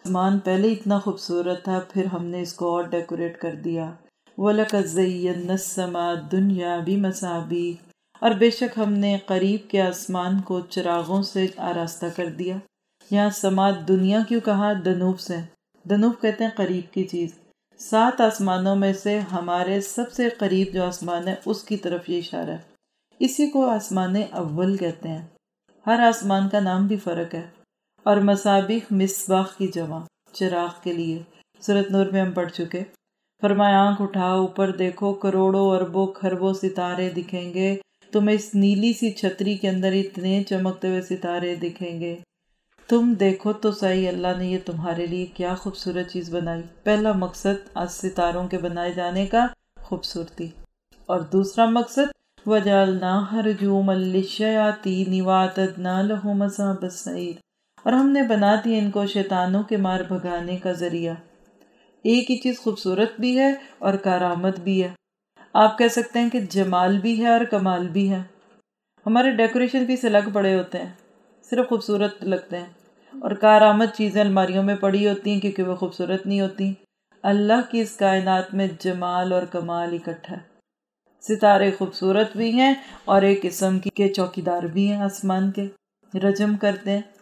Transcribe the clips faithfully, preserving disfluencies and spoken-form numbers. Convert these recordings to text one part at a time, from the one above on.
آسمان پہلے اتنا خوبصورت تھا، پھر ہم نے اس کو اور ڈیکوریٹ کر دیا۔ وَلَقَدْ زَيَّنَّا السَّمَاءَ الدُّنْيَا بِمَصَابِيحَ، اور بے شک ہم نے قریب کے آسمان کو چراغوں سے آراستہ کر دیا۔ یہاں سماء دنیا کیوں کہا؟ دنوب سے، دنوب کہتے ہیں قریب کی چیز۔ سات آسمانوں میں سے ہمارے سب سے قریب جو آسمان ہے اس کی طرف یہ اشارہ ہے۔ اسی کو آسمان اول کہتے ہیں۔ ہر آسمان کا نام بھی فرق ہے۔ اور مصابیح مصباح کی جمع، چراغ کے لیے۔ سورۃ نور میں ہم پڑھ چکے۔ فرمایا آنکھ اٹھاؤ اوپر دیکھو، کروڑوں اربوں کھربوں ستارے دکھیں گے تمہیں، اس نیلی سی چھتری کے اندر اتنے چمکتے ہوئے ستارے دکھیں گے۔ تم دیکھو تو صحیح اللہ نے یہ تمہارے لیے کیا خوبصورت چیز بنائی۔ پہلا مقصد آج ستاروں کے بنائے جانے کا خوبصورتی، اور دوسرا مقصد وَجَعَلْنَاهَا رُجُومًا لِلشَّيَاطِينِ وَأَعْتَدْنَا لَهُمْ عَذَابَ السَّعِيرِ، اور ہم نے بنا دی ان کو شیطانوں کے مار بھگانے کا ذریعہ۔ ایک ہی چیز خوبصورت بھی ہے اور کارآمد بھی ہے۔ آپ کہہ سکتے ہیں کہ جمال بھی ہے اور کمال بھی ہے۔ ہمارے ڈیکوریشن بھی سے لگ پڑے ہوتے ہیں، صرف خوبصورت لگتے ہیں، اور کارآمد چیزیں الماریوں میں پڑی ہوتی ہیں کیونکہ وہ خوبصورت نہیں ہوتی۔ اللہ کی اس کائنات میں جمال اور کمال اکٹھا ہے۔ ستارے خوبصورت بھی ہیں اور ایک قسم کے چوکیدار بھی ہیں، آسمان کے رجم کرتے ہیں۔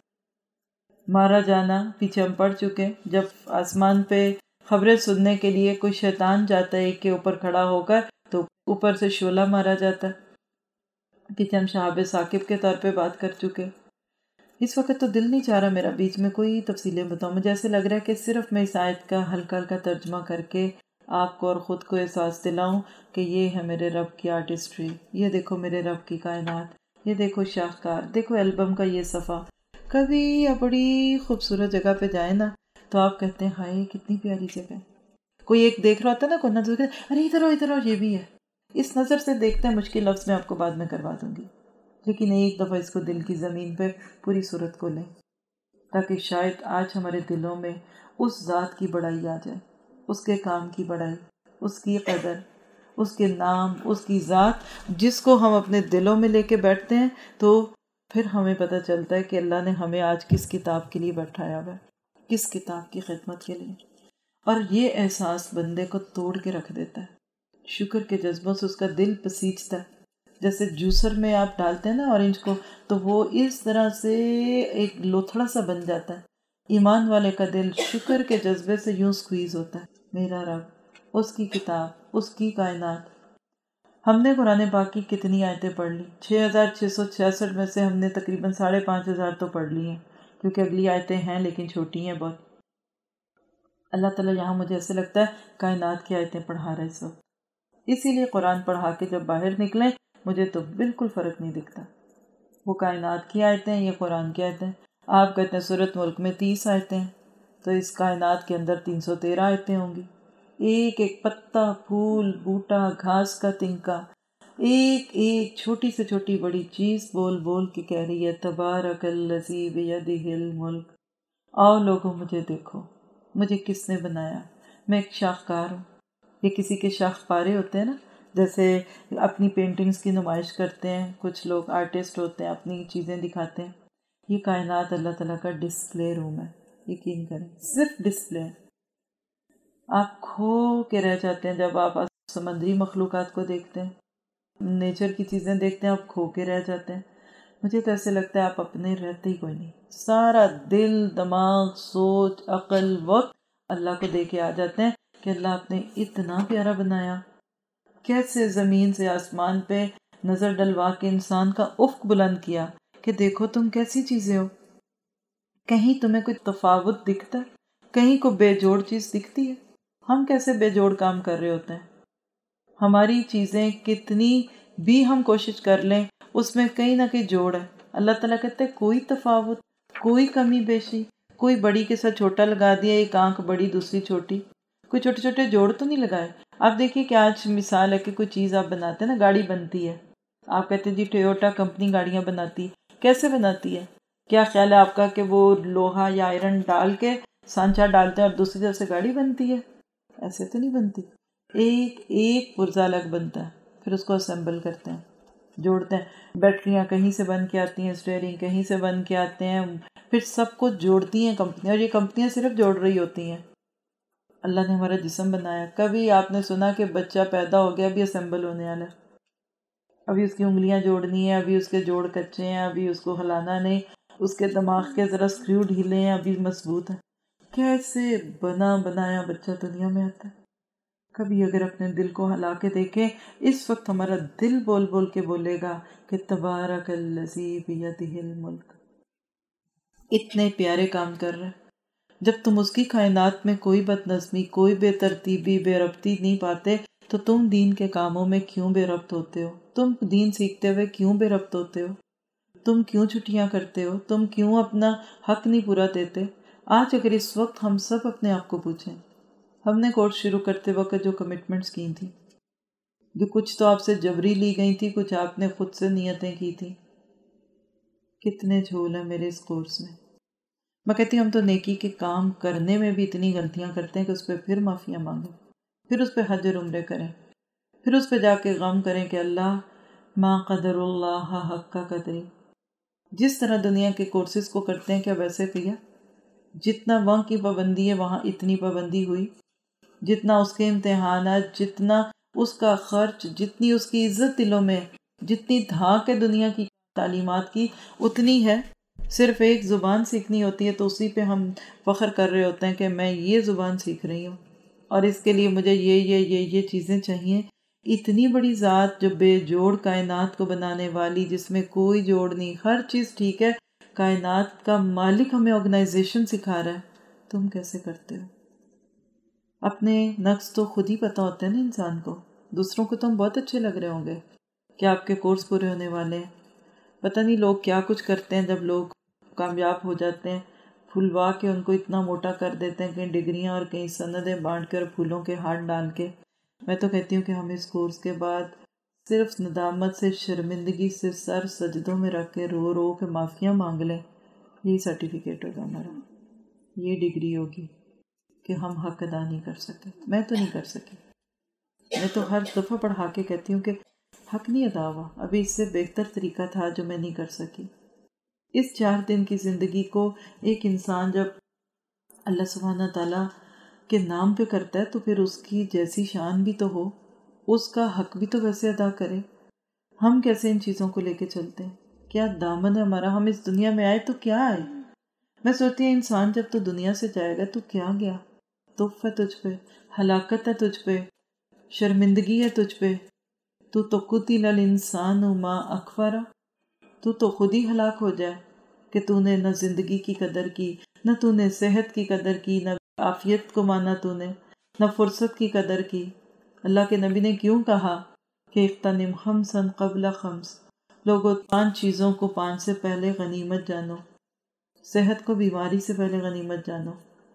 مارا جانا پیچھے ہم پڑھ چکے، جب آسمان پہ خبریں سننے کے لیے کوئی شیطان جاتا ہے ایک کے اوپر کھڑا ہو کر تو اوپر سے شعلہ مارا جاتا ہے۔ پیچھے ہم شہاب ثاقب کے طور پہ بات کر چکے۔ اس وقت تو دل نہیں چاہ رہا میرا بیچ میں کوئی تفصیلیں بتاؤں، مجھے ایسے لگ رہا ہے کہ صرف میں اس آیت کا ہلکا ہلکا ترجمہ کر کے آپ کو اور خود کو احساس دلاؤں کہ یہ ہے میرے رب کی آرٹسٹری، یہ دیکھو میرے رب کی کائنات، یہ دیکھو شاہکار، دیکھو البم کا یہ صفحہ۔ کبھی بڑی خوبصورت جگہ پہ جائیں نا تو آپ کہتے ہیں ہائے کتنی پیاری جگہ ہے۔ کوئی ایک دیکھ رہا ہوتا ہے نا، کوئی نظر کہتے ارے ادھر ہو ادھر ہو، یہ بھی ہے۔ اس نظر سے دیکھتے ہیں، مشکل لفظ میں آپ کو بعد میں کروا دوں گی، لیکن ایک دفعہ اس کو دل کی زمین پہ پوری صورت کو لیں، تاکہ شاید آج ہمارے دلوں میں اس ذات کی بڑائی آ جائے، اس کے کام کی بڑائی، اس کی قدر، اس کے نام، اس کی ذات، جس کو ہم اپنے دلوں میں لے کے بیٹھتے ہیں تو پھر ہمیں پتہ چلتا ہے کہ اللہ نے ہمیں آج کس کتاب کے لیے بیٹھایا ہوا ہے، کس کتاب کی خدمت کے لیے۔ اور یہ احساس بندے کو توڑ کے رکھ دیتا ہے، شکر کے جذبوں سے اس کا دل پسیجتا ہے۔ جیسے جوسر میں آپ ڈالتے ہیں نا اورنج کو، تو وہ اس طرح سے ایک لوتھڑا سا بن جاتا ہے۔ ایمان والے کا دل شکر کے جذبے سے یوں سکویز ہوتا ہے، میرا رب، اس کی کتاب، اس کی کائنات۔ ہم نے قرآن پاک کی کتنی آیتیں پڑھ لی؟ چھ ہزار چھ سو چھیاسٹھ میں سے ہم نے تقریباً ساڑھے پانچ ہزار تو پڑھ لی ہیں، کیونکہ اگلی آیتیں ہیں لیکن چھوٹی ہیں بہت۔ اللہ تعالیٰ یہاں مجھے ایسے لگتا ہے کائنات کی آیتیں پڑھا رہا ہے اس وقت، اسی لیے قرآن پڑھا کے جب باہر نکلیں مجھے تو بالکل فرق نہیں دکھتا، وہ کائنات کی آیتیں یہ قرآن کی آیتیں۔ آپ کہتے ہیں سورۃ ملک میں تیس آیتیں ہیں، تو اس کائنات کے اندر تین سو تیرہ آیتیں ہوں گی۔ ایک ایک پتا، پھول، بوٹا، گھاس کا تنکا، ایک ایک چھوٹی سے چھوٹی بڑی چیز بول بول کے کہہ رہی ہے تبارک الذی بیدہ الملک۔ آؤ لوگوں مجھے دیکھو، مجھے کس نے بنایا، میں ایک شاہکار ہوں۔ یہ کسی کے شاخ پارے ہوتے ہیں نا، جیسے اپنی پینٹنگز کی نمائش کرتے ہیں کچھ لوگ، آرٹسٹ ہوتے ہیں اپنی چیزیں دکھاتے ہیں۔ یہ کائنات اللہ تعالیٰ کا ڈسپلے روم ہے، یقین کریں صرف ڈسپلے ہے۔ آپ کھو کے رہ جاتے ہیں جب آپ سمندری مخلوقات کو دیکھتے ہیں، نیچر کی چیزیں دیکھتے ہیں، آپ کھو کے رہ جاتے ہیں۔ مجھے تو ایسے لگتا ہے آپ اپنے رہتے ہی کوئی نہیں، سارا دل، دماغ، سوچ، عقل، وقت اللہ کو دے کے آ جاتے ہیں کہ اللہ آپ نے اتنا پیارا بنایا۔ کیسے زمین سے آسمان پہ نظر ڈلوا کے انسان کا افق بلند کیا کہ دیکھو تم کیسی چیزیں ہو۔ کہیں تمہیں کوئی تفاوت دکھتا ہے؟ کہیں کو بے جوڑ چیز دکھتی ہے؟ ہم کیسے بے جوڑ کام کر رہے ہوتے ہیں؟ ہماری چیزیں کتنی بھی ہم کوشش کر لیں اس میں کہیں نہ کہیں جوڑ ہے۔ اللہ تعالیٰ کہتے ہیں کوئی تفاوت، کوئی کمی بیشی، کوئی بڑی کے ساتھ چھوٹا لگا دیا، ایک آنکھ بڑی دوسری چھوٹی، کوئی چھوٹے چھوٹے جوڑ تو نہیں لگائے۔ آپ دیکھیے کہ آج مثال ہے کہ کوئی چیز آپ بناتے ہیں نا، گاڑی بنتی ہے، آپ کہتے ہیں جی ٹویوٹا کمپنی گاڑیاں بناتی ہے، کیسے بناتی ہے؟ کیا خیال ہے آپ کا کہ وہ لوہا یا آئرن ڈال کے سانچہ ڈالتے ہیں اور دوسری طرف سے گاڑی بنتی ہے؟ ایسے تو نہیں بنتی، ایک ایک پرزہ الگ بنتا ہے، پھر اس کو اسمبل کرتے ہیں، جوڑتے ہیں۔ بیٹریاں کہیں سے بن کے آتی ہیں، اسٹیئرنگ کہیں سے بن کے آتے ہیں، پھر سب کو جوڑتی ہیں کمپنیاں، اور یہ کمپنیاں صرف جوڑ رہی ہوتی ہیں۔ اللہ نے ہمارا جسم بنایا، کبھی آپ نے سنا کہ بچہ پیدا ہو گیا ابھی اسمبل ہونے والا ہے، ابھی اس کی انگلیاں جوڑنی ہیں، ابھی اس کے جوڑ کچے ہیں، ابھی اس کو ہلانا نہیں، اس کے دماغ کے ذرا اسکریو ڈھیلے ہیں، ابھی مضبوط ہے۔ کیسے بنا بنایا بچہ دنیا میں آتا ہے؟ کبھی اگر اپنے دل کو ہلا کے دیکھیں، اس وقت ہمارا دل بول بول کے بولے گا کہ تبارک الذی بیدہ الملک، اتنے پیارے کام کر رہے ہیں۔ جب تم اس کی کائنات میں کوئی بد نظمی، کوئی بے ترتیبی، بے ربطی نہیں پاتے تو تم دین کے کاموں میں کیوں بے ربط ہوتے ہو؟ تم دین سیکھتے ہوئے کیوں بے ربط ہوتے ہو؟ تم کیوں چھٹیاں کرتے ہو؟ تم کیوں اپنا حق نہیں پورا دیتے؟ آج اگر اس وقت ہم سب اپنے آپ کو پوچھیں، ہم نے کورس شروع کرتے وقت جو کمٹمنٹس کی تھیں، جو کچھ تو آپ سے جبری لی گئی تھی، کچھ آپ نے خود سے نیتیں کی تھی، کتنے جھول ہیں میرے اس کورس میں۔ میں کہتی ہوں ہم تو نیکی کے کام کرنے میں بھی اتنی غلطیاں کرتے ہیں کہ اس پہ پھر معافیاں مانگیں، پھر اس پہ حج اور عمرے کریں، پھر اس پہ جا کے غم کریں کہ اللہ ما قدر اللہ حق کا قدری۔ جس طرح دنیا کے کورسز کو کرتے ہیں کیا ویسے کیا؟ جتنا وہاں کی پابندی ہے وہاں اتنی پابندی ہوئی، جتنا اس کے امتحانات، جتنا اس کا خرچ، جتنی اس کی عزت دلوں میں، جتنی دھاک ہے دنیا کی تعلیمات کی اتنی ہے۔ صرف ایک زبان سیکھنی ہوتی ہے تو اسی پہ ہم فخر کر رہے ہوتے ہیں کہ میں یہ زبان سیکھ رہی ہوں اور اس کے لیے مجھے یہ یہ یہ یہ چیزیں چاہیے۔ اتنی بڑی ذات جو بے جوڑ کائنات کو بنانے والی، جس میں کوئی جوڑ نہیں، ہر چیز ٹھیک ہے، کائنات کا مالک ہمیں آرگنائزیشن سکھا رہا ہے، تم کیسے کرتے ہو؟ اپنے نقص تو خود ہی پتہ ہوتے ہیں نا انسان کو، دوسروں کو تو ہم بہت اچھے لگ رہے ہوں گے کہ آپ کے کورس پورے ہونے والے ہیں، پتہ نہیں لوگ کیا کچھ کرتے ہیں جب لوگ کامیاب ہو جاتے ہیں، پھلوا کے ان کو اتنا موٹا کر دیتے ہیں، کہیں ڈگریاں اور کہیں سندیں بانٹ کر پھولوں کے ہاتھ ڈال کے۔ میں تو کہتی ہوں کہ ہم اس کورس کے بعد صرف ندامت سے، شرمندگی سے سر سجدوں میں رکھ کے رو رو کے معافیاں مانگ لیں، یہی سرٹیفکیٹ ہوگا ہمارا، یہ ڈگری ہوگی کہ ہم حق ادا نہیں کر سکے۔ میں تو نہیں کر سکی، میں تو ہر دفعہ پڑھا کے کہتی ہوں کہ حق نہیں ادا ہوا، ابھی اس سے بہتر طریقہ تھا جو میں نہیں کر سکی۔ اس چار دن کی زندگی کو ایک انسان جب اللہ سبحانہ تعالیٰ کے نام پہ کرتا ہے تو پھر اس کی جیسی شان بھی تو ہو، اس کا حق بھی تو ویسے ادا کرے۔ ہم کیسے ان چیزوں کو لے کے چلتے ہیں؟ کیا دامن ہے ہمارا؟ ہم اس دنیا میں آئے تو کیا آئے؟ میں سوچتی ہوں انسان جب تو دنیا سے جائے گا تو کیا گیا؟ تف ہے تجھ پہ، ہلاکت ہے تجھ پہ، شرمندگی ہے تجھ پہ، تو تو قتل الانسان ما اکفرا، تو تو خود ہی ہلاک ہو جائے کہ تو نے نہ زندگی کی قدر کی، نہ تو نے صحت کی قدر کی، نہ عافیت کو مانا تو نے، نہ فرصت کی قدر کی۔ اللہ کے نبی نے کیوں کہا کہ اغتنم خمسا قبل خمس، لوگوں پانچ چیزوں کو پانچ سے پہلے غنیمت جانو، صحت کو بیماری سے پہلے غنیمت جانو،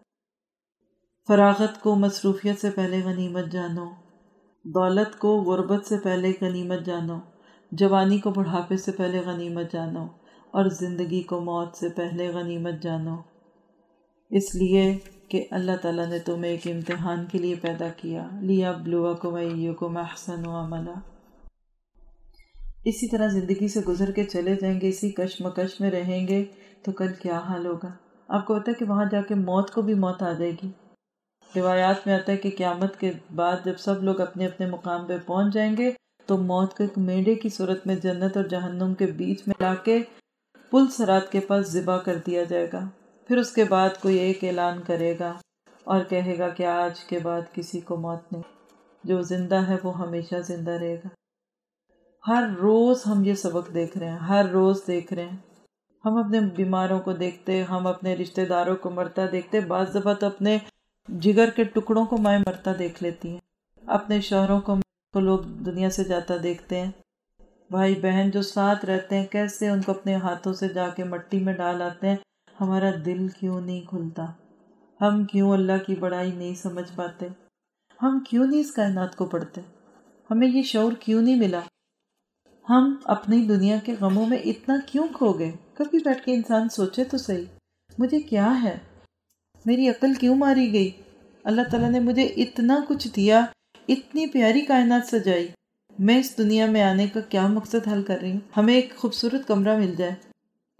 فراغت کو مصروفیت سے پہلے غنیمت جانو، دولت کو غربت سے پہلے غنیمت جانو، جوانی کو بڑھاپے سے پہلے غنیمت جانو، اور زندگی کو موت سے پہلے غنیمت جانو۔ اس لیے کہ اللہ تعالیٰ نے تمہیں ایک امتحان کے لیے پیدا کیا، لِیَبْلُوَکُمْ أَیُّکُمْ أَحْسَنُ عَمَلًا۔ اسی طرح زندگی سے گزر کے چلے جائیں گے، اسی کشمکش میں رہیں گے تو کل کیا حال ہوگا؟ آپ کو پتہ ہے کہ وہاں جا کے موت کو بھی موت آ جائے گی۔ روایات میں آتا ہے کہ قیامت کے بعد جب سب لوگ اپنے اپنے مقام پہ پہنچ جائیں گے تو موت کو ایک میڈے کی صورت میں جنت اور جہنم کے بیچ میں لا کے پل صراط کے پاس ذبح کر دیا جائے گا۔ پھر اس کے بعد کوئی ایک اعلان کرے گا اور کہے گا کہ آج کے بعد کسی کو موت نہیں، جو زندہ ہے وہ ہمیشہ زندہ رہے گا۔ ہر روز ہم یہ سبق دیکھ رہے ہیں، ہر روز دیکھ رہے ہیں۔ ہم اپنے بیماروں کو دیکھتے، ہم اپنے رشتہ داروں کو مرتا دیکھتے، بعض دفعہ تو اپنے جگر کے ٹکڑوں کو مائیں مرتا دیکھ لیتی ہیں، اپنے شوہروں کو کو لوگ دنیا سے جاتا دیکھتے ہیں، بھائی بہن جو ساتھ رہتے ہیں کیسے ان کو اپنے ہاتھوں سے جا کے مٹی میں ڈال آتے ہیں۔ ہمارا دل کیوں نہیں کھلتا؟ ہم کیوں اللہ کی بڑائی نہیں سمجھ پاتے؟ ہم کیوں نہیں اس کائنات کو پڑھتے؟ ہمیں یہ شعور کیوں نہیں ملا؟ ہم اپنی دنیا کے غموں میں اتنا کیوں کھو گئے؟ کبھی بیٹھ کے انسان سوچے تو صحیح، مجھے کیا ہے؟ میری عقل کیوں ماری گئی؟ اللہ تعالیٰ نے مجھے اتنا کچھ دیا، اتنی پیاری کائنات سجائی، میں اس دنیا میں آنے کا کیا مقصد حل کر رہی ہوں؟ ہمیں ایک خوبصورت کمرہ مل جائے،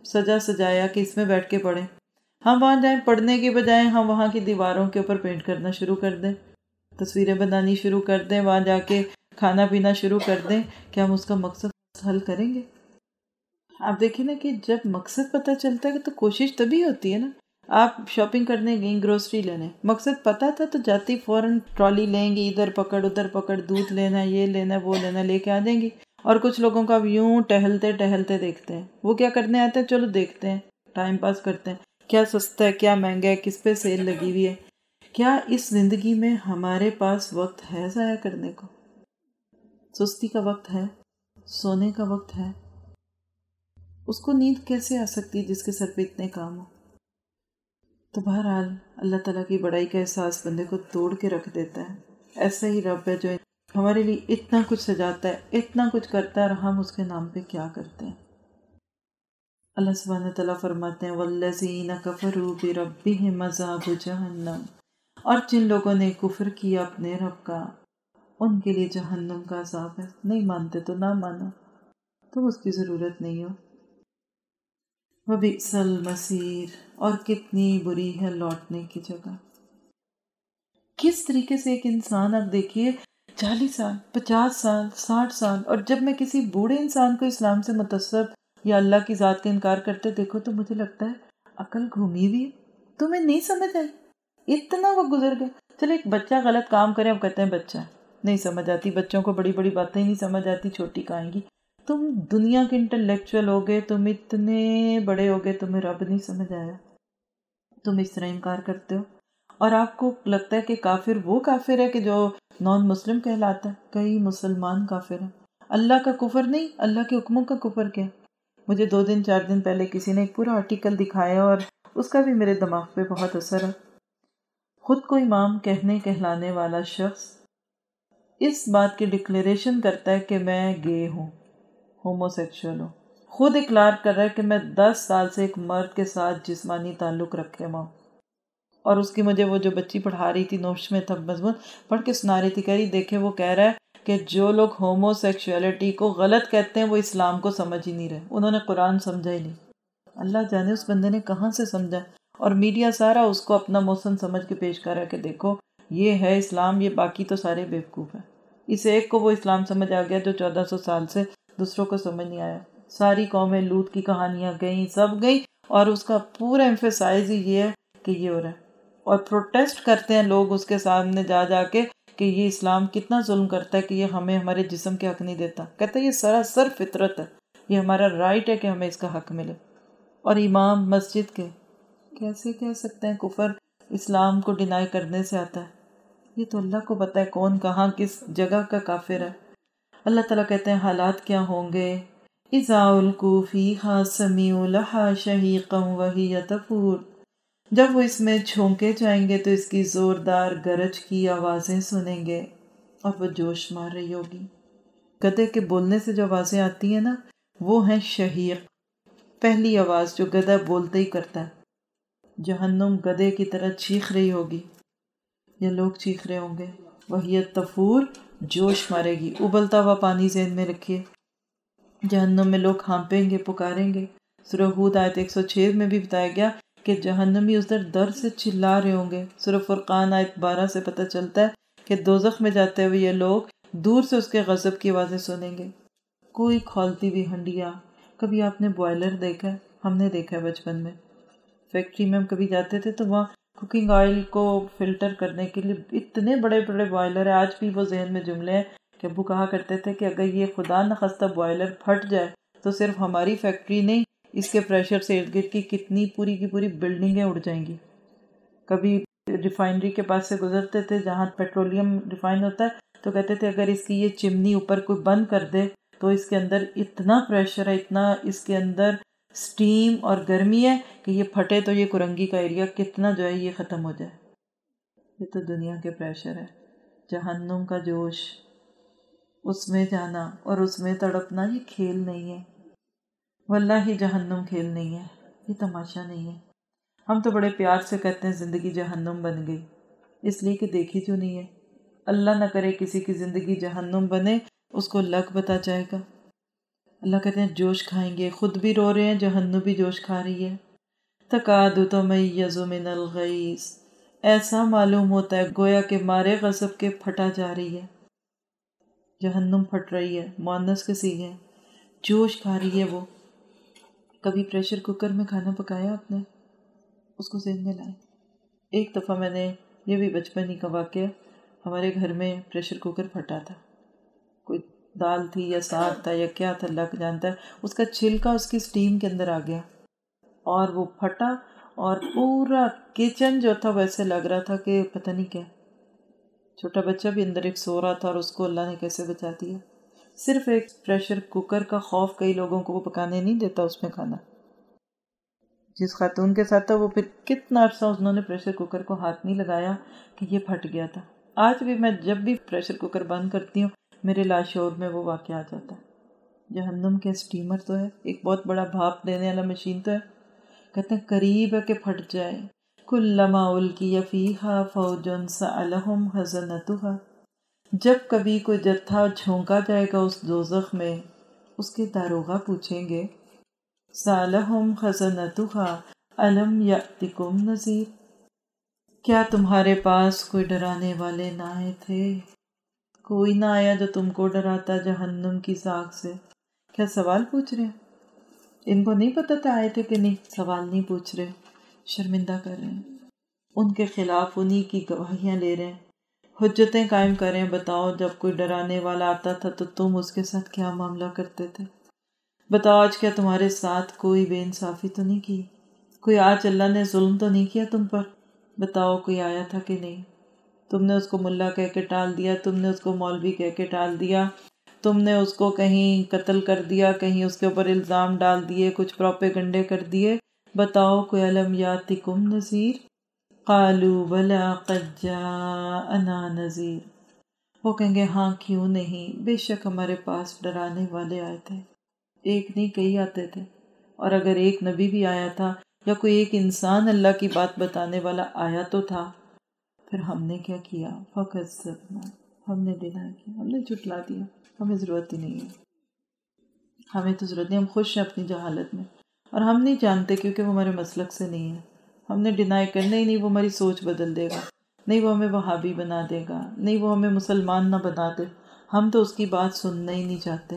سجا سجایا کہ اس میں بیٹھ کے پڑھیں، ہم وہاں جائیں پڑھنے کے بجائے ہم وہاں کی دیواروں کے اوپر پینٹ کرنا شروع کر دیں، تصویریں بنانی شروع کر دیں، وہاں جا کے کھانا پینا شروع کر دیں، کیا ہم اس کا مقصد حل کریں گے؟ آپ دیکھیں نا کہ جب مقصد پتہ چلتا ہے تو کوشش تبھی ہوتی ہے نا. آپ شاپنگ کرنے گئیں گروسری لینے، مقصد پتہ تھا تو جاتی فوراً ٹرالی لیں گی، ادھر پکڑ ادھر پکڑ، دودھ لینا یہ لینا وہ لینا لے کے آ جائیں گی. اور کچھ لوگوں کا یوں ٹہلتے ٹہلتے دیکھتے ہیں، وہ کیا کرنے آتے ہیں، چلو دیکھتے ہیں، ٹائم پاس کرتے ہیں، کیا سستا ہے کیا مہنگا ہے، کس پہ سیل لگی ہوئی ہے. کیا اس زندگی میں ہمارے پاس وقت ہے ضائع کرنے کو؟ سستی کا وقت ہے، سونے کا وقت ہے. اس کو نیند کیسے آ سکتی ہے جس کے سر پہ اتنے کام ہو؟ تو بہرحال اللہ تعالیٰ کی بڑائی کا احساس بندے کو توڑ کے رکھ دیتا ہے. ایسا ہی رب ہے جو ہمارے لیے اتنا کچھ سجاتا ہے، اتنا کچھ کرتا ہے، اور ہم اس کے نام پہ کیا کرتے ہیں. اللہ سبحانہ تعالیٰ فرماتے ہیں وَالَّذِينَ كَفَرُوا بِرَبِّهِمْ عَذَابُ جَهَنَّمَ، اور جن لوگوں نے کفر کیا اپنے رب کا، ان کے لیے جہنم کا عذاب ہے. نہیں مانتے تو نہ مانو، تو اس کی ضرورت نہیں ہو. وَبِئْسَ الْمَصِيرُ، اور کتنی بری ہے لوٹنے کی جگہ. کس طریقے سے ایک انسان، آپ دیکھیے چالیس سال پچاس سال ساٹھ سال، اور جب میں کسی بوڑھے انسان کو اسلام سے متصب یا اللہ کی ذات کا انکار کرتے دیکھو تو مجھے لگتا ہے عقل گھومی ہوئی ہے، تمہیں نہیں سمجھ آئی، اتنا وہ گزر گیا. چلے ایک بچہ غلط کام کرے، اب کہتے ہیں بچہ نہیں سمجھ آتی، بچوں کو بڑی بڑی باتیں نہیں سمجھ آتی، چھوٹی کہیں گی. تم دنیا کے انٹلیکچوئل ہو گئے، تم اتنے بڑے ہو گئے، تمہیں رب نہیں سمجھ آیا، تم اس طرح انکار کرتے ہو. اور آپ کو لگتا ہے کہ کافر وہ کافر ہے کہ جو نان مسلم کہلاتا ہے. کئی مسلمان کافر ہیں. اللہ کا کفر نہیں، اللہ کے حکموں کا کفر کیا. مجھے دو دن چار دن پہلے کسی نے ایک پورا آرٹیکل دکھایا اور اس کا بھی میرے دماغ پہ بہت اثر ہے. خود کو امام کہنے کہلانے والا شخص اس بات کی ڈکلیریشن کرتا ہے کہ میں گے ہوں، ہومو سیکشول ہوں. خود اقرار کر رہا ہے کہ میں دس سال سے ایک مرد کے ساتھ جسمانی تعلق رکھے ہوا ہوں. اور اس کی مجھے وہ جو بچی پڑھا رہی تھی نوٹس میں تھا مضمون پڑھ کے سنا رہی تھی، کہہ رہی دیکھے وہ کہہ رہا ہے کہ جو لوگ ہومو سیکشولیٹی کو غلط کہتے ہیں وہ اسلام کو سمجھ ہی نہیں رہے، انہوں نے قرآن سمجھا ہی نہیں. اللہ جانے اس بندے نے کہاں سے سمجھا، اور میڈیا سارا اس کو اپنا محسن سمجھ کے پیش کر رہا ہے کہ دیکھو یہ ہے اسلام، یہ باقی تو سارے بیوقوف ہیں. اس ایک کو وہ اسلام سمجھ آ گیا جو چودہ سو سال سے دوسروں کو سمجھ نہیں آیا. ساری قومیں لوط کی کہانیاں گئیں، سب گئیں، اور اس کا پورا ایمفیسائز ہی یہ ہے کہ یہ ہو رہا ہے. اور پروٹیسٹ کرتے ہیں لوگ اس کے سامنے جا جا کے کہ یہ اسلام کتنا ظلم کرتا ہے کہ یہ ہمیں ہمارے جسم کے حق نہیں دیتا. کہتا ہے یہ سراسر فطرت ہے، یہ ہمارا رائٹ ہے کہ ہمیں اس کا حق ملے. اور امام مسجد کے کیسے کہہ سکتے ہیں کفر اسلام کو ڈینائی کرنے سے آتا ہے؟ یہ تو اللہ کو پتہ ہے کون کہاں کس جگہ کا کافر ہے. اللہ تعالیٰ کہتے ہیں حالات کیا ہوں گے، اذا القوا فیہا سمعوا لہا شہیقا وہی تفور، جب وہ اس میں جھونکے جائیں گے تو اس کی زوردار گرج کی آوازیں سنیں گے اور وہ جوش مار رہی ہوگی. گدھے کے بولنے سے جو آوازیں آتی ہیں نا وہ ہیں شہیق، پہلی آواز جو گدھا بولتے ہی کرتا ہے. جہنم گدھے کی طرح چیخ رہی ہوگی یا لوگ چیخ رہے ہوں گے. وہی تفور، جوش مارے گی. ابلتا ہوا پانی ذہن میں رکھیے، جہنم میں لوگ ہانپیں گے، پکاریں گے. سورہ ہود آیت ایک سو چھ میں بھی بتایا گیا کہ جہنمی اس در در سے چلا رہے ہوں گے. سورہ فرقان آیت بارہ سے پتہ چلتا ہے کہ دوزخ میں جاتے ہوئے یہ لوگ دور سے اس کے غضب کی آوازیں سنیں گے. کوئی کھولتی ہوئی ہنڈیا. کبھی آپ نے بوائلر دیکھا ہے؟ ہم نے دیکھا ہے بچپن میں. فیکٹری میں ہم کبھی جاتے تھے تو وہاں کوکنگ آئل کو فلٹر کرنے کے لیے اتنے بڑے بڑے بوائلر ہیں. آج بھی وہ ذہن میں جملے ہیں کہ ابو کہا کرتے تھے کہ اگر یہ خدا نخواستہ بوائلر پھٹ جائے تو صرف ہماری فیکٹری نہیں، اس کے پریشر سے ارد گرد کی کتنی پوری کی پوری بلڈنگیں اڑ جائیں گی. کبھی ریفائنری کے پاس سے گزرتے تھے جہاں پیٹرولیم ریفائن ہوتا ہے تو کہتے تھے اگر اس کی یہ چمنی اوپر کوئی بند کر دے تو اس کے اندر اتنا پریشر ہے، اتنا اس کے اندر سٹیم اور گرمی ہے کہ یہ پھٹے تو یہ کرنگی کا ایریا کتنا جو ہے یہ ختم ہو جائے. یہ تو دنیا کے پریشر ہے. جہنم کا جوش، اس میں جانا اور اس میں تڑپنا یہ کھیل نہیں ہے. واللہ جہنم کھیل نہیں ہے، یہ تماشا نہیں ہے. ہم تو بڑے پیار سے کہتے ہیں زندگی جہنم بن گئی، اس لیے کہ دیکھی جو نہیں ہے. اللہ نہ کرے کسی کی زندگی جہنم بنے، اس کو لک بتا جائے گا. اللہ کہتے ہیں جوش کھائیں گے، خود بھی رو رہے ہیں، جہنم بھی جوش کھا رہی ہے. تکاد تمیز من الغیظ، ایسا معلوم ہوتا ہے گویا کہ مارے غضب کے پھٹا جا رہی ہے. جہنم پھٹ رہی ہے، مؤنث کے صیغے ہیں، جوش کھا رہی ہے وہ. کبھی پریشر کوکر میں کھانا پکایا آپ نے؟ اس کو ذہن میں لائیں. ایک دفعہ میں نے، یہ بھی بچپن ہی کا واقعہ، ہمارے گھر میں پریشر کوکر پھٹا تھا. کوئی دال تھی یا ساگ تھا یا کیا تھا اللہ جانتا ہے، اس کا چھلکا اس کی سٹیم کے اندر آ گیا اور وہ پھٹا، اور پورا کچن جو تھا ویسے لگ رہا تھا کہ پتہ نہیں کیا. چھوٹا بچہ بھی اندر ایک سو رہا تھا اور اس کو اللہ نے کیسے بچا دیا. صرف ایک پریشر کوکر کا خوف کئی لوگوں کو وہ پکانے نہیں دیتا اس میں کھانا. جس خاتون کے ساتھ تھا وہ پھر کتنا عرصہ انہوں نے پریشر کوکر کو ہاتھ نہیں لگایا کہ یہ پھٹ گیا تھا. آج بھی میں جب بھی پریشر کوکر بند کرتی ہوں میرے لاشعور میں وہ واقعہ آ جاتا ہے. جہنم کے اسٹیمر تو ہے، ایک بہت بڑا بھاپ دینے والا مشین تو ہے. کہتے ہیں قریب ہے کہ پھٹ جائے. کلما القی فیہا فوج سألہم خزنتہا، جب کبھی کوئی جتھا جھونکا جائے گا اس دوزخ میں، اس کے داروغہ پوچھیں گے سألہم خزنتہا الم یأتکم نذیر، کیا تمہارے پاس کوئی ڈرانے والے نہ آئے تھے؟ کوئی نہ آیا جو تم کو ڈراتا جہنم کی ساگ سے. کیا سوال پوچھ رہے ہیں؟ ان کو نہیں پتہ تھا آئے تھے کہ نہیں. سوال نہیں پوچھ رہے، شرمندہ کر رہے ہیں، ان کے خلاف انہی کی گواہیاں لے رہے ہیں، حجتیں قائم کر رہے ہیں. بتاؤ جب کوئی ڈرانے والا آتا تھا تو تم اس کے ساتھ کیا معاملہ کرتے تھے؟ بتاؤ آج کیا تمہارے ساتھ کوئی بے انصافی تو نہیں کی؟ کوئی آج اللہ نے ظلم تو نہیں کیا تم پر؟ بتاؤ کوئی آیا تھا کہ نہیں؟ تم نے اس کو ملا کہہ کے ٹال دیا، تم نے اس کو مولوی کہہ کے ٹال دیا، تم نے اس کو کہیں قتل کر دیا، کہیں اس کے اوپر الزام ڈال دیے، کچھ پروپیگنڈے کر دیے. بتاؤ کوئی علم یاتکم نذیر؟ قالوا بلا قد جاءنا نذیر، وہ کہیں گے ہاں کیوں نہیں، بے شک ہمارے پاس ڈرانے والے آئے تھے. ایک نہیں کئی آتے تھے، اور اگر ایک نبی بھی آیا تھا یا کوئی ایک انسان اللہ کی بات بتانے والا آیا تو تھا. پھر ہم نے کیا کیا؟ فکذبنا، ہم نے ڈینائی کیا، ہم نے جھٹلا دیا. ہمیں ضرورت ہی نہیں ہے، ہمیں تو ضرورت نہیں، ہم خوش ہیں اپنی جہالت میں، اور ہم نہیں جانتے کیونکہ وہ ہمارے مسلک سے نہیں ہے. ہم نے ڈینائی کرنا ہی نہیں، وہ ہماری سوچ بدل دے گا، نہیں وہ ہمیں وہابی بنا دے گا، نہیں وہ ہمیں مسلمان نہ بنا دے. ہم تو اس کی بات سننا ہی نہیں چاہتے.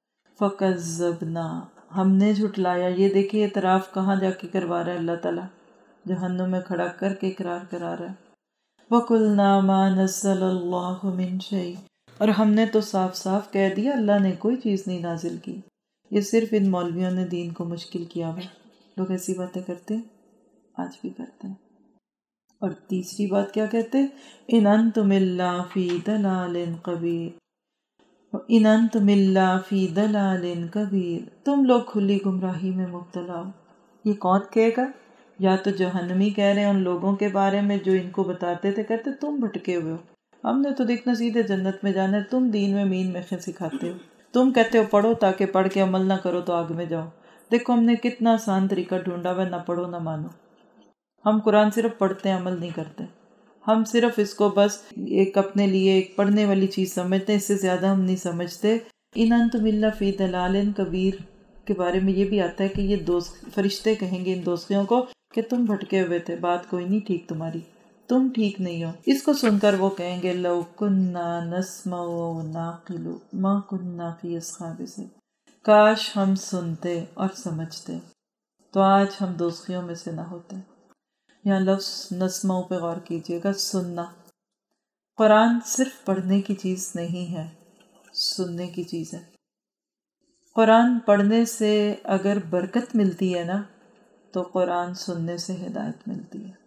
فکذبنا، ہم نے جھٹلایا. یہ دیکھیے اعتراف کہاں جا کے کروا رہا ہے اللہ تعالیٰ، جہنم میں کھڑا کر کے اقرار کرا رہا ہے. وَقُلْنَا مَا نَزَّلَ اللَّهُ مِن شَيْءٍ، اور ہم نے تو صاف صاف کہہ دیا اللہ نے کوئی چیز نہیں نازل کی. یہ صرف ان مولویوں نے دین کو مشکل کیا ہوا. لوگ ایسی باتیں کرتے ہیں، آج بھی کرتے ہیں. اور تیسری بات کیا کہتے ہیں؟ اِنْ أَنْتُمْ إِلَّا فِي ضَلَالٍ كَبِيرٍ، اِنْ أَنْتُمْ إِلَّا فِي ضَلَالٍ كَبِيرٍ، تم لوگ کھلی گمراہی میں مبتلا ہو. یہ کون کہے گا؟ یا تو جہنمی کہہ رہے ہیں ان لوگوں کے بارے میں جو ان کو بتاتے تھے، کہتے تم بھٹکے ہوئے ہو، ہم نے تو دیکھنا سیدھے جنت میں جانا ہے، تم دین میں مین میخیں سکھاتے ہو. تم کہتے ہو پڑھو تاکہ پڑھ کے عمل نہ کرو تو آگ میں جاؤ. دیکھو ہم نے کتنا آسان طریقہ ڈھونڈا ہوا، نہ پڑھو نہ مانو. ہم قرآن صرف پڑھتے ہیں، عمل نہیں کرتے. ہم صرف اس کو بس ایک اپنے لیے ایک پڑھنے والی چیز سمجھتے ہیں، اس سے زیادہ ہم نہیں سمجھتے. اِنْ أَنْتُمْ إِلَّا فِي ضَلَالٍ كَبِيرٍ کے بارے میں یہ بھی آتا ہے کہ یہ دوست فرشتے کہیں گے ان دوستیوں کو کہ تم بھٹکے ہوئے تھے، بات کوئی نہیں ٹھیک تمہاری، تم ٹھیک نہیں ہو. اس کو سن کر وہ کہیں گے لَوْ كُنَّا نَسْمَعُ أَوْ نَعْقِلُ مَا كُنَّا فِي أَصْحَابِ السَّعِيرِ، کاش ہم سنتے اور سمجھتے تو آج ہم دوزخیوں میں سے نہ ہوتے. یہاں لفظ نسمعوں پہ غور کیجیے گا. سننا، قرآن صرف پڑھنے کی چیز نہیں ہے، سننے کی چیز ہے. قرآن پڑھنے سے اگر برکت ملتی ہے نا تو قرآن سننے سے ہدایت ملتی ہے.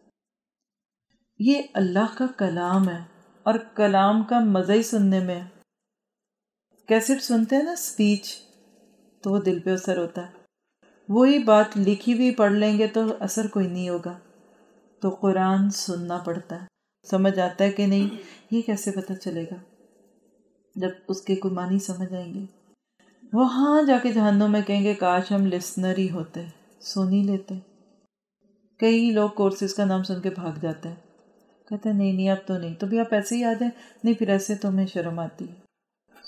یہ اللہ کا کلام ہے اور کلام کا مزہ ہی سننے میں ہے. کیسٹ سنتے ہیں نا اسپیچ، تو وہ دل پہ اثر ہوتا ہے. وہی بات لکھی ہوئی پڑھ لیں گے تو اثر کوئی نہیں ہوگا. تو قرآن سننا پڑتا ہے. سمجھ آتا ہے کہ نہیں، یہ کیسے پتہ چلے گا؟ جب اس کے کوئی معنی سمجھ آئیں گے. وہاں جا کے جہنم میں کہیں گے کاش ہم لسنر ہی ہوتے، سن ہی لیتے. کئی لوگ کورسز کا نام سن کے بھاگ جاتے ہیں، کہتے ہیں نہیں نہیں اب تو نہیں. تو بھی آپ ایسے ہی آ جائیں. نہیں پھر ایسے تو ہمیں شرم آتی ہے.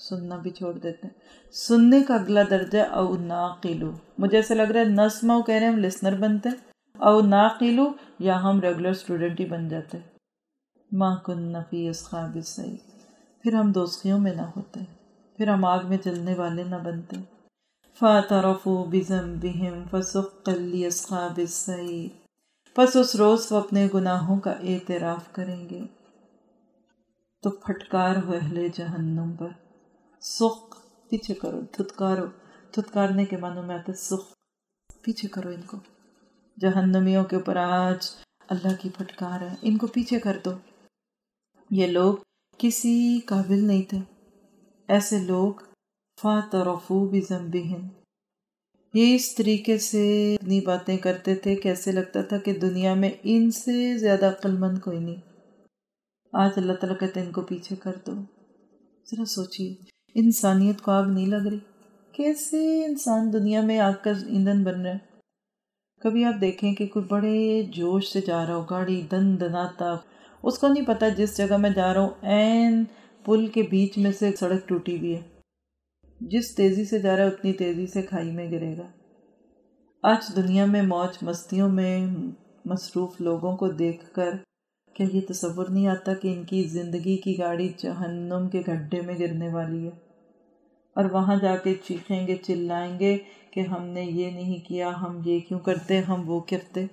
سننا بھی چھوڑ دیتے ہیں۔ سننے کا اگلا درجہ او ناقلو، مجھے ایسا لگ رہا ہے نسمعو کہہ رہے ہیں ہم لسنر بنتے ہیں، او ناقلو یا ہم ریگولر اسٹوڈنٹ ہی بن جاتے ہیں۔ ما کنا فی اصحاب السعیر، پھر ہم دوزخیوں میں نہ ہوتے، پھر ہم آگ میں جلنے والے نہ بنتے۔ فاعترفوا بذنبہم فسحقا لاصحاب السعیر، پس اس روز وہ اپنے گناہوں کا اعتراف کریں گے تو پھٹکار ہو اہل جہنم پر۔ سخ پیچھے کرو، دھتکارو، دھتکارنے کے معنوں میں آتا ہے سخ، پیچھے کرو ان کو۔ جہنمیوں کے اوپر آج اللہ کی پھٹکار ہے، ان کو پیچھے کر دو۔ یہ لوگ کسی قابل نہیں تھے، ایسے لوگ فاعترفوا بذنبہم، یہ اس طریقے سے اپنی باتیں کرتے تھے کہ ایسے لگتا تھا کہ دنیا میں ان سے زیادہ عقل مند کوئی نہیں۔ آج اللہ تعالیٰ کہتے ہیں ان کو پیچھے کر دو۔ ذرا سوچیے، انسانیت کو آگ نہیں لگ رہی؟ کیسے انسان دنیا میں آگ کا ایندھن بن رہا ہے؟ کبھی آپ دیکھیں کہ کوئی بڑے جوش سے جا رہا ہو، گاڑی دن دناتا، اس کو نہیں پتا جس جگہ میں جا رہا ہوں عین پل کے بیچ میں سے سڑک ٹوٹی ہوئی ہے، جس تیزی سے جا رہا ہے اتنی تیزی سے کھائی میں گرے گا۔ آج دنیا میں موج مستیوں میں مصروف لوگوں کو دیکھ کر کیا یہ تصور نہیں آتا کہ ان کی زندگی کی گاڑی جہنم کے گڈھے میں گرنے والی ہے، اور وہاں جا کے چیخیں گے، چلائیں گے کہ ہم نے یہ نہیں کیا، ہم یہ کیوں کرتے، ہم وہ کرتے۔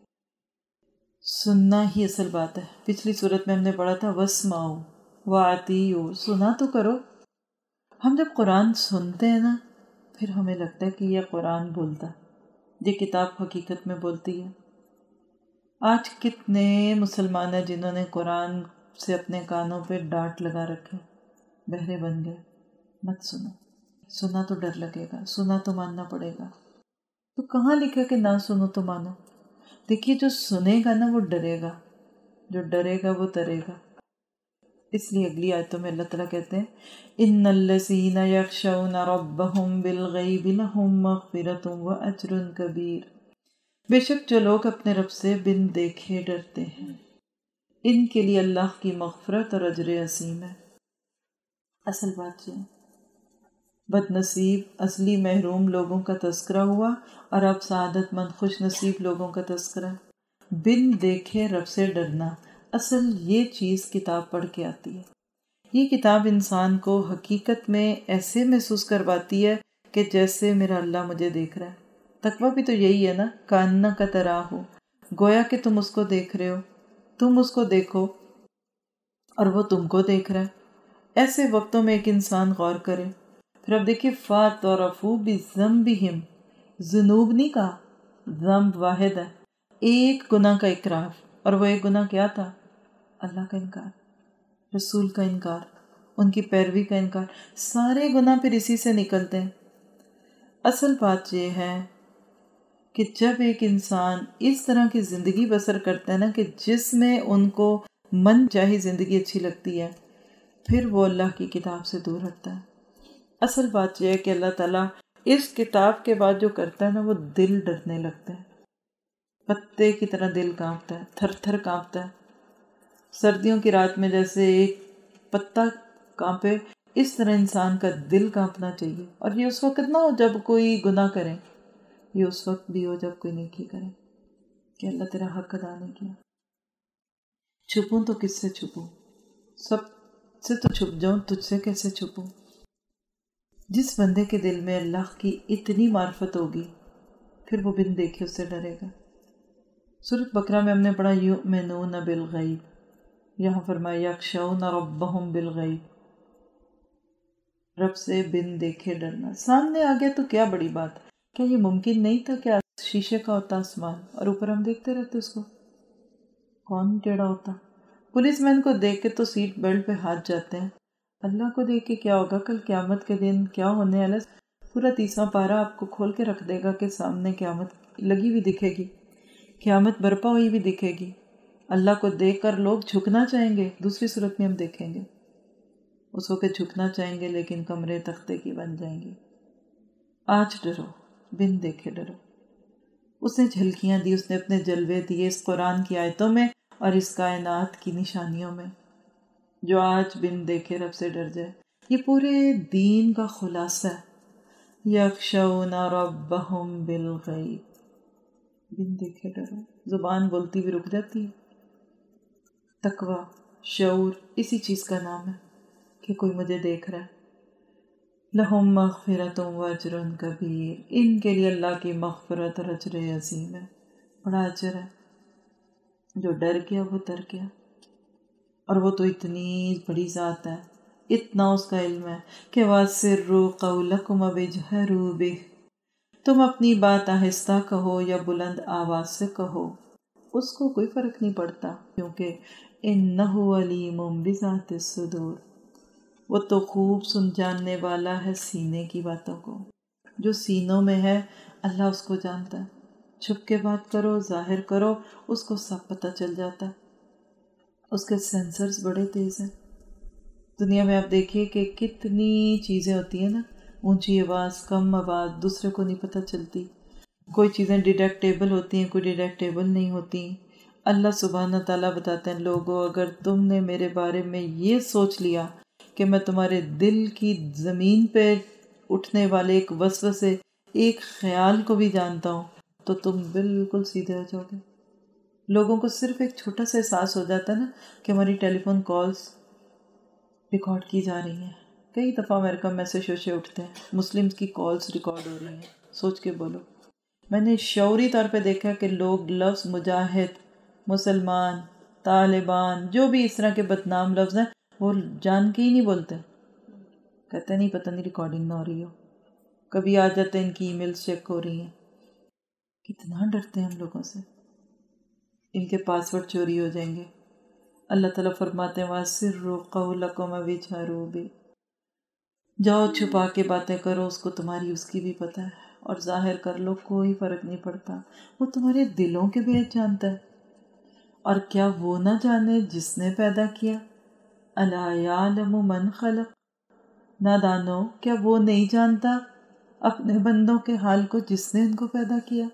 سننا ہی اصل بات ہے۔ پچھلی صورت میں ہم نے پڑھا تھا وَاسْمَعُوا وَأَطِیعُوا، سنا تو کرو۔ ہم جب قرآن سنتے ہیں نا، پھر ہمیں لگتا ہے کہ یہ قرآن بولتا، یہ کتاب حقیقت میں بولتی ہے۔ آج کتنے مسلمان ہیں جنہوں نے قرآن سے اپنے کانوں پہ ڈانٹ لگا رکھے، بہرے بن گئے۔ مت سنو، سنا تو ڈر لگے گا، سنا تو ماننا پڑے گا۔ تو کہاں لکھا کہ نہ سنو تو مانو؟ دیکھیے جو سنے گا نا وہ ڈرے گا، جو ڈرے گا وہ ترے گا۔ اس لیے اگلی آیتوں میں اللہ تعالیٰ کہتے ہیں ان الذین یخشون ربہم بالغیب لہم مغفرۃ واجر کبیر، بے شک جو لوگ اپنے رب سے بن دیکھے ڈرتے ہیں ان کے لیے اللہ کی مغفرت اور اجر عظیم ہے۔ اصل بات یہ ہے، بد نصیب اصلی محروم لوگوں کا تذکرہ ہوا، اور اب سعادت مند خوش نصیب لوگوں کا تذکرہ۔ بن دیکھے رب سے ڈرنا، اصل یہ چیز کتاب پڑھ کے آتی ہے۔ یہ کتاب انسان کو حقیقت میں ایسے محسوس کرواتی ہے کہ جیسے میرا اللہ مجھے دیکھ رہا ہے۔ تقویٰ بھی تو یہی ہے نا، کاننا کا طرح ہو، گویا کہ تم اس کو دیکھ رہے ہو، تم اس کو دیکھو اور وہ تم کو دیکھ رہا ہے۔ ایسے وقتوں میں ایک انسان غور کرے۔ پھر اب دیکھیے فَاعْتَرَفُوا بِذَنبِهِمْ، ذنوب نہیں کہا، ذنب واحد ہے، ایک گناہ کا اقرار، اور وہ ایک گناہ کیا تھا؟ اللہ کا انکار، رسول کا انکار، ان کی پیروی کا انکار۔ سارے گناہ پھر اسی سے نکلتے ہیں۔ اصل بات یہ ہے کہ جب ایک انسان اس طرح کی زندگی بسر کرتا ہے نا کہ جس میں ان کو من چاہی زندگی اچھی لگتی ہے، پھر وہ اللہ کی کتاب سے دور ہٹتا ہے۔ اصل بات یہ ہے کہ اللہ تعالیٰ اس کتاب کے بعد جو کرتا ہے نا، وہ دل ڈرنے لگتا ہے، پتے کی طرح دل کانپتا ہے، تھر تھر کانپتا ہے۔ سردیوں کی رات میں جیسے ایک پتا کانپے، اس طرح انسان کا دل کانپنا چاہیے۔ اور یہ اس وقت نہ ہو جب کوئی گناہ کرے، یہ اس وقت بھی ہو جب کوئی نیکی کرے کہ اللہ تیرا حق ادا نہیں کیا۔ چھپوں تو کس سے چھپوں؟ سب سے تو چھپ جاؤں، تجھ سے کیسے چھپوں؟ جس بندے کے دل میں اللہ کی اتنی معرفت ہوگی، پھر وہ بن دیکھے اس سے ڈرے گا۔ سورۃ بقرہ میں ہم نے پڑھا یؤمنون بالغیب، یہاں فرمایا یخشون ربہم بالغیب، رب سے بن دیکھے ڈرنا۔ سامنے آ گیا تو کیا بڑی بات، کیا یہ ممکن نہیں تھا کہ شیشے کا ہوتا آسمان اور اوپر ہم دیکھتے رہتے اس کو؟ کون ٹیڑھا ہوتا؟ پولیس مین کو دیکھ کے تو سیٹ بیلٹ پہ ہاتھ جاتے ہیں، اللہ کو دیکھ کے کیا ہوگا؟ کل قیامت کے دن کیا ہونے والا؟ پورا تیسواں پارہ آپ کو کھول کے رکھ دے گا کہ سامنے قیامت لگی ہوئی دکھے گی، قیامت برپا ہوئی بھی دکھے گی۔ اللہ کو دیکھ کر لوگ جھکنا چاہیں گے، دوسری صورت میں ہم دیکھیں گے اس وقت جھکنا چاہیں گے لیکن کمرے تختے کی بن جائیں گے۔ آج ڈرو، بن دیکھے ڈرو۔ اس نے جھلکیاں دی، اس نے اپنے جلوے دیے اس قرآن کی آیتوں میں اور اس کائنات کی نشانیوں میں۔ جو آج بن دیکھے رب سے ڈر جائے، یہ پورے دین کا خلاصہ ہے، یخشون ربہم بالغیب، بن دیکھے ڈرو، زبان بولتی بھی رک جاتی ہے۔ تقوی، شعور، اسی چیز کا نام ہے کہ کوئی مجھے دیکھ رہا ہے۔ لہم مغفرۃ و اجر کبیر، ان کے لیے اللہ کی مغفرت اور اجر عظیم ہے، بڑا اجر ہے۔ جو ڈر گیا وہ تر گیا، اور وہ تو اتنی بڑی ذات ہے، اتنا اس کا علم ہے کہ وَأَسِرُّوا قَوْلَكُمْ أَوِ اجْهَرُوا بِهِ، تم اپنی بات آہستہ کہو یا بلند آواز سے کہو، اس کو کوئی فرق نہیں پڑتا، کیونکہ إِنَّهُ عَلِيمٌ بِذَاتِ الصُّدُورِ، وہ تو خوب سن جاننے والا ہے سینے کی باتوں کو، جو سینوں میں ہے اللہ اس کو جانتا ہے۔ چھپ کے بات کرو، ظاہر کرو، اس کو سب پتہ چل جاتا ہے، اس کے سینسرز بڑے تیز ہیں۔ دنیا میں آپ دیکھیے کہ کتنی چیزیں ہوتی ہیں نا، اونچی آواز، کم آواز، دوسرے کو نہیں پتہ چلتی، کوئی چیزیں ڈیٹیکٹیبل ہوتی ہیں، کوئی ڈیٹیکٹیبل نہیں ہوتی۔ اللہ سبحانہ تعالیٰ بتاتے ہیں، لوگوں اگر تم نے میرے بارے میں یہ سوچ لیا کہ میں تمہارے دل کی زمین پہ اٹھنے والے ایک وسوسے، ایک خیال کو بھی جانتا ہوں، تو تم بالکل سیدھے ہو جاؤ گے۔ لوگوں کو صرف ایک چھوٹا سا احساس ہو جاتا ہے نا کہ ہماری ٹیلی فون کالز ریکارڈ کی جا رہی ہیں، کئی دفعہ امریکہ میں سے شوشے اٹھتے ہیں، مسلمز کی کالز ریکارڈ ہو رہی ہیں، سوچ کے بولو۔ میں نے شعوری طور پہ دیکھا کہ لوگ لفظ مجاہد، مسلمان، طالبان، جو بھی اس طرح کے بدنام لفظ ہیں، وہ جان کے ہی نہیں بولتے، کہتے نہیں پتہ نہیں ریکارڈنگ نہ ہو رہی ہو، کبھی آ جاتے ہیں ان کی ای میلز چیک ہو رہی ہیں۔ کتنا ڈرتے ہیں ہم لوگوں سے، ان کے پاسورڈ چوری ہو جائیں گے۔ اللہ تعالیٰ فرماتے ہیں وَأَسِرُّوا قَوْلَكُمْ أَوِ اجْهَرُوا بِهِ، جاؤ چھپا کے باتیں کرو، اس کو تمہاری اس کی بھی پتہ ہے، اور ظاہر کر لو، کوئی فرق نہیں پڑتا، وہ تمہارے دلوں کے بھید جانتا ہے۔ اور کیا وہ نہ جانے جس نے پیدا کیا؟ أَلَا يَعْلَمُ مَنْ خَلَقَ، نادانو کیا وہ نہیں جانتا اپنے بندوں کے حال کو جس نے ان کو پیدا کیا؟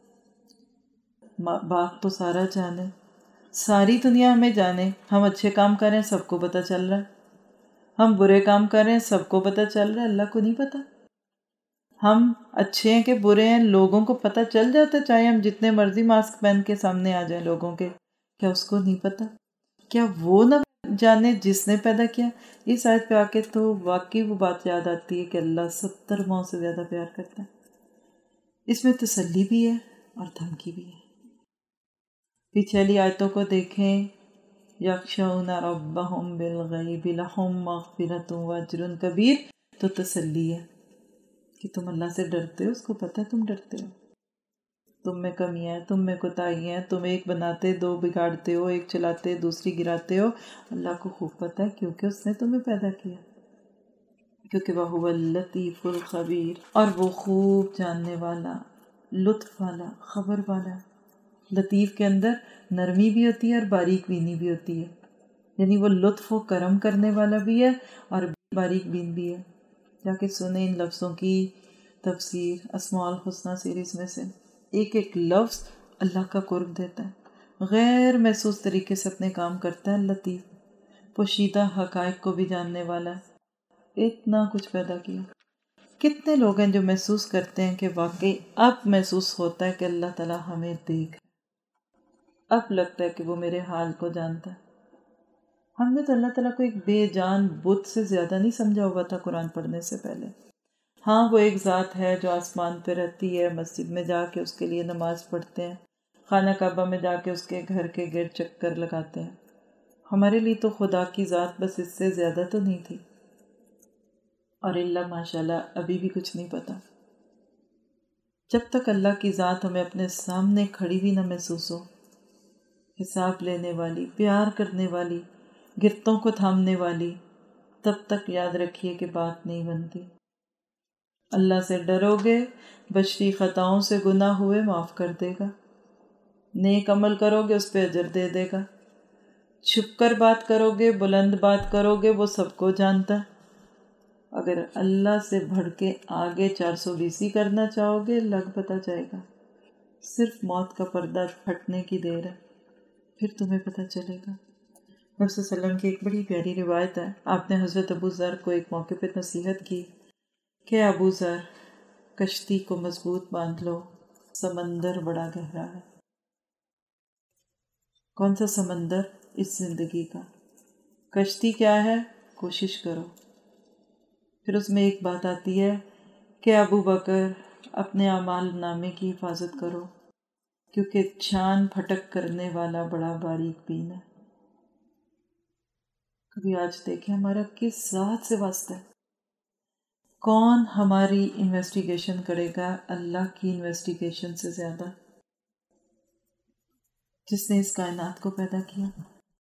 بات تو سارا جانے، ساری دنیا ہمیں جانے، ہم اچھے کام کریں سب کو پتہ چل رہا ہے، ہم برے کام کریں سب کو پتہ چل رہا ہے، اللہ کو نہیں پتہ؟ ہم اچھے ہیں کہ برے ہیں لوگوں کو پتہ چل جاتا ہے، چاہے ہم جتنے مرضی ماسک پہن کے سامنے آ جائیں لوگوں کے، کیا اس کو نہیں پتہ؟ کیا وہ نہ جانے جس نے پیدا کیا؟ اس آیت پہ آ کے تو واقعی وہ بات یاد آتی ہے کہ اللہ ستر ماؤں سے زیادہ پیار کرتا ہے۔ اس میں تسلی بھی ہے اور دھمکی بھی ہے۔ پیچھے والی آیتوں کو دیکھیں، یخشون ربہم بالغیب لہم مغفرۃ و اجر کبیر، تو تسلی ہے کہ تم اللہ سے ڈرتے ہو، اس کو پتہ ہے تم ڈرتے ہو، تم میں کمیاں ہیں، تم میں کوتاہیاں ہیں، تم ایک بناتے دو بگاڑتے ہو، ایک چلاتے دوسری گراتے ہو، اللہ کو خوب پتہ ہے کیونکہ اس نے تمہیں پیدا کیا، کیونکہ وہ اللطیف الخبیر، اور وہ خوب جاننے والا، لطف والا، خبر والا۔ لطیف کے اندر نرمی بھی ہوتی ہے اور باریک بینی بھی ہوتی ہے، یعنی وہ لطف و کرم کرنے والا بھی ہے اور باریک بین بھی ہے۔ جا کے سنیں ان لفظوں کی تفسیر اسماء الحسنہ سیریز میں سے، ایک ایک لفظ اللہ کا قرب دیتا ہے، غیر محسوس طریقے سے اپنے کام کرتا ہے۔ لطیف، پوشیدہ حقائق کو بھی جاننے والا ہے، اتنا کچھ پیدا کیا۔ کتنے لوگ ہیں جو محسوس کرتے ہیں کہ واقعی اب محسوس ہوتا ہے کہ اللہ تعالیٰ ہمیں دیکھ، اب لگتا ہے کہ وہ میرے حال کو جانتا ہے۔ ہم نے تو اللہ تعالیٰ کو ایک بے جان بت سے زیادہ نہیں سمجھا ہوا تھا قرآن پڑھنے سے پہلے۔ ہاں وہ ایک ذات ہے جو آسمان پہ رہتی ہے، مسجد میں جا کے اس کے لیے نماز پڑھتے ہیں، خانہ کعبہ میں جا کے اس کے گھر کے گرد چکر لگاتے ہیں۔ ہمارے لیے تو خدا کی ذات بس اس سے زیادہ تو نہیں تھی، اور اللہ ماشاءاللہ ابھی بھی کچھ نہیں پتا۔ جب تک اللہ کی ذات ہمیں اپنے سامنے کھڑی بھی نہ محسوس ہو، حساب لینے والی، پیار کرنے والی، گرتوں کو تھامنے والی، تب تک یاد رکھیے کہ بات نہیں بنتی۔ اللہ سے ڈرو گے، بشری خطاؤں سے گناہ ہوئے معاف کر دے گا، نیک عمل کرو گے اس پہ اجر دے دے گا، چھپ کر بات کرو گے، بلند بات کرو گے، وہ سب کو جانتا ہے۔ اگر اللہ سے بڑھ کے آگے چار سو بیسی کرنا چاہو گے، لگ پتہ جائے گا، صرف موت کا پردہ پھٹنے کی دیر ہے، پھر تمہیں پتہ چلے گا۔ نبی صلی اللہ علیہ وسلم کی ایک بڑی پیاری روایت ہے، آپ نے حضرت ابو ذر کو ایک موقع پہ نصیحت کی کہ ابو ذر کشتی کو مضبوط باندھ لو، سمندر بڑا گہرا ہے۔ کون سا سمندر؟ اس زندگی کا۔ کشتی کیا ہے؟ کوشش کرو۔ پھر اس میں ایک بات آتی ہے کہ ابو بکر اپنے اعمال نامے کی حفاظت کرو، کیونکہ چھان پھٹک کرنے والا بڑا باریک بین ہے۔ کبھی آج دیکھیں ہمارا کس ذات سے واسطہ ہے؟ کون ہماری انویسٹیگیشن کرے گا اللہ کی انویسٹیگیشن سے زیادہ، جس نے اس کائنات کو پیدا کیا؟